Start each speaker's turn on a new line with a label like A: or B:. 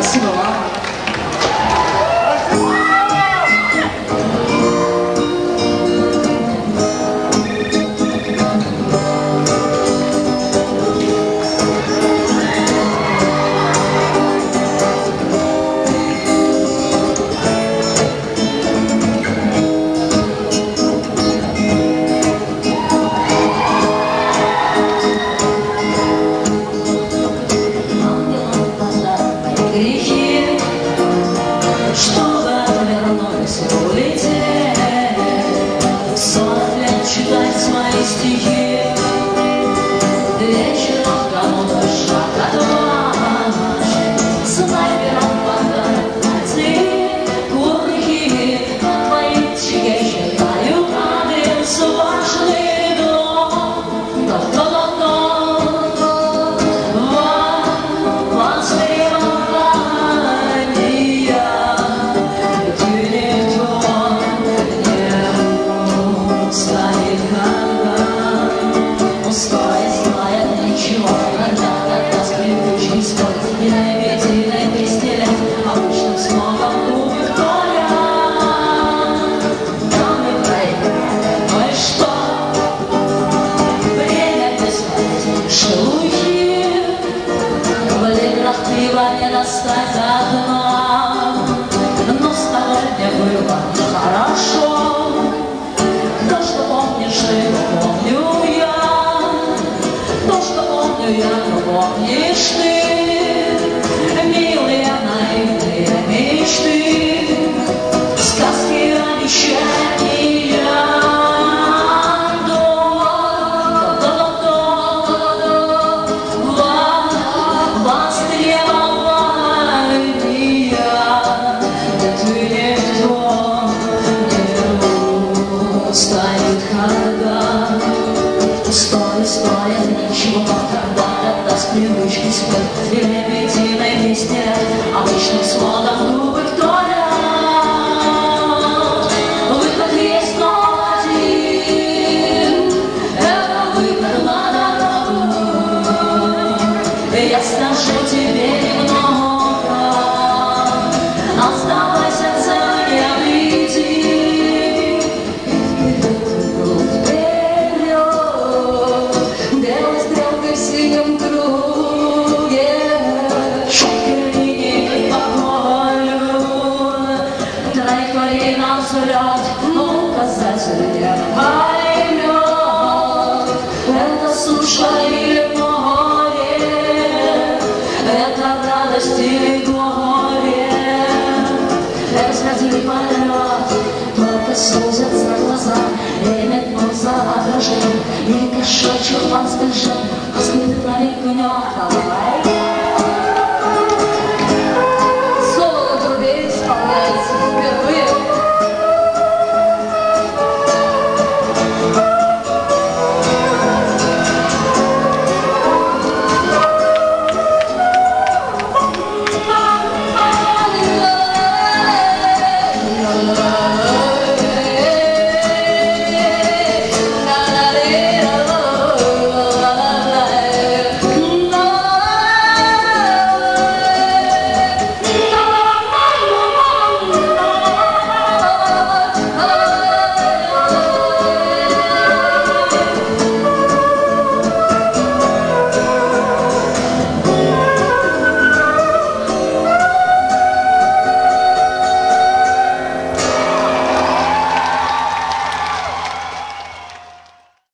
A: Спасибо вам.
B: Достать одна, но сегодня было хорошо. То, что помнишь ты, помню я. То, что помню я, помнишь ты. Милые наивные мечты, сказки, обещания. Стоя, ничего, когда-то с привычки спят в лебединой песне, обычным сводом губы вторят. Выход есть, но один, это выход на дорогу. Я скажу тебе немного, оставайся целым, иди. Указатель я поймет, это суша или море, это радость или горе, это смерть или полет, только сузятся глаза, и метнутся отражения, и кошечек вам скажет, а скрытый травик у него.